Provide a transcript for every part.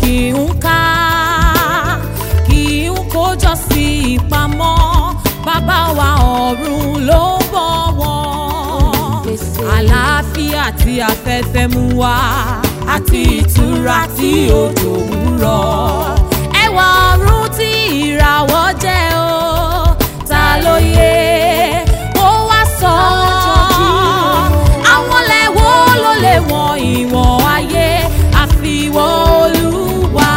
kì í ká kì í kójọ sí ìpamọ́ bàbá wa ọ̀run ló ń bọ̀wọ̀ àlàáfíà tí afẹ́fẹ́ mú wá àti ìtura tí òjò ń rọ̀ ẹwà ọ̀run tí ìràwọ̀ jẹ́ o ta ló yẹ ó wá sọ àwọn lẹ́wọ́ ló lè wọ̀n ìwọ̀n ayé àfiwọ́ Olúwa.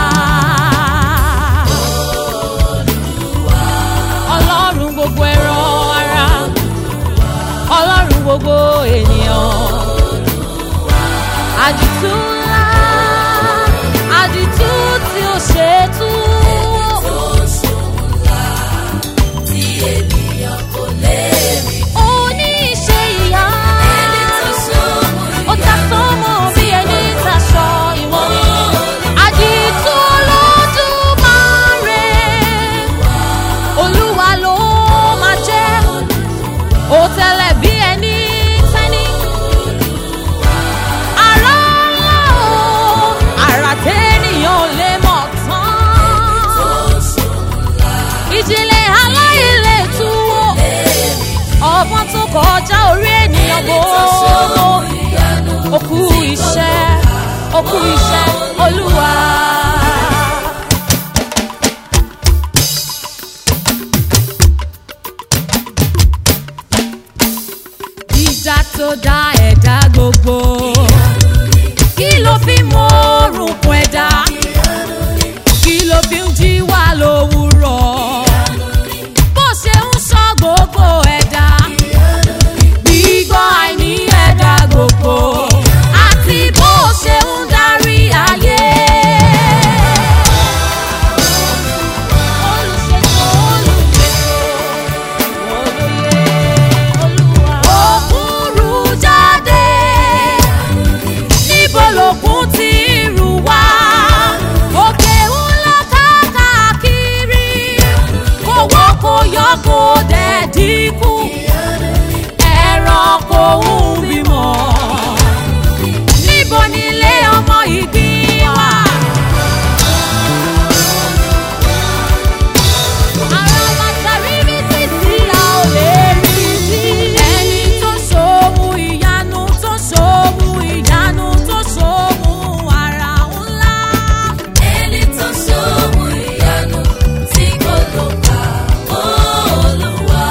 Ọlọ́run gbogbo ẹran ara Ọlọ́run gbogbo ènìyàn àdìtú ńlá àdìtú tí ó ṣe é tú. Kọjá orí ènìyàn gbogbo òkú iṣẹ́ Olúwa. Ìdá tó dá ẹ̀dá gbogbo kí ló fi mọ orúnkún ẹ̀dá kí ló fi ń jí wá lówùúrọ̀ bó ṣe ń sọ gbogbo ẹ̀dá. Gbogbo àti bó ṣe ń darí ayé. Olùṣètò olóye Olúwa. Òkun rú jáde níbo lòkun ti rú wá. Òkè ńlá káàkiri kò wọ́ kò yọ kò dẹ̀ dínkù. Ẹranko ń bímọ níbo nílé ọmọ ìgbín wà. Ara bàtà rírí títí a ò lè rí sí. Ẹni tó ṣòwò ìyanu tó ṣòwò ìyanu tó ṣòwò ara ńlá. Ẹni tó ṣòwò ìyanu tí kò ló kà Olúwa.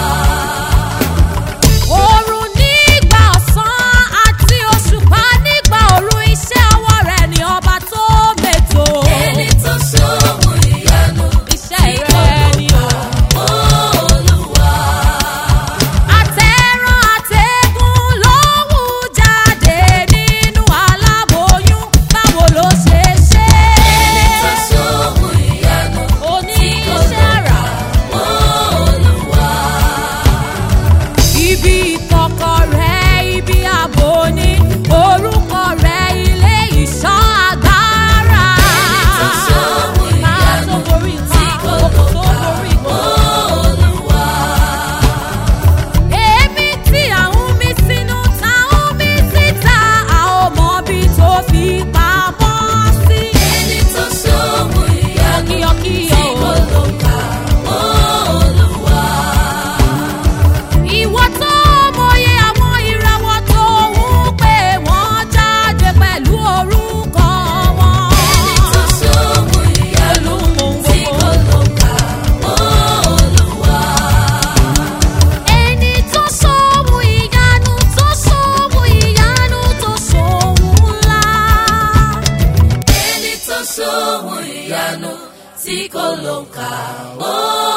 Tí kò lóǹkà.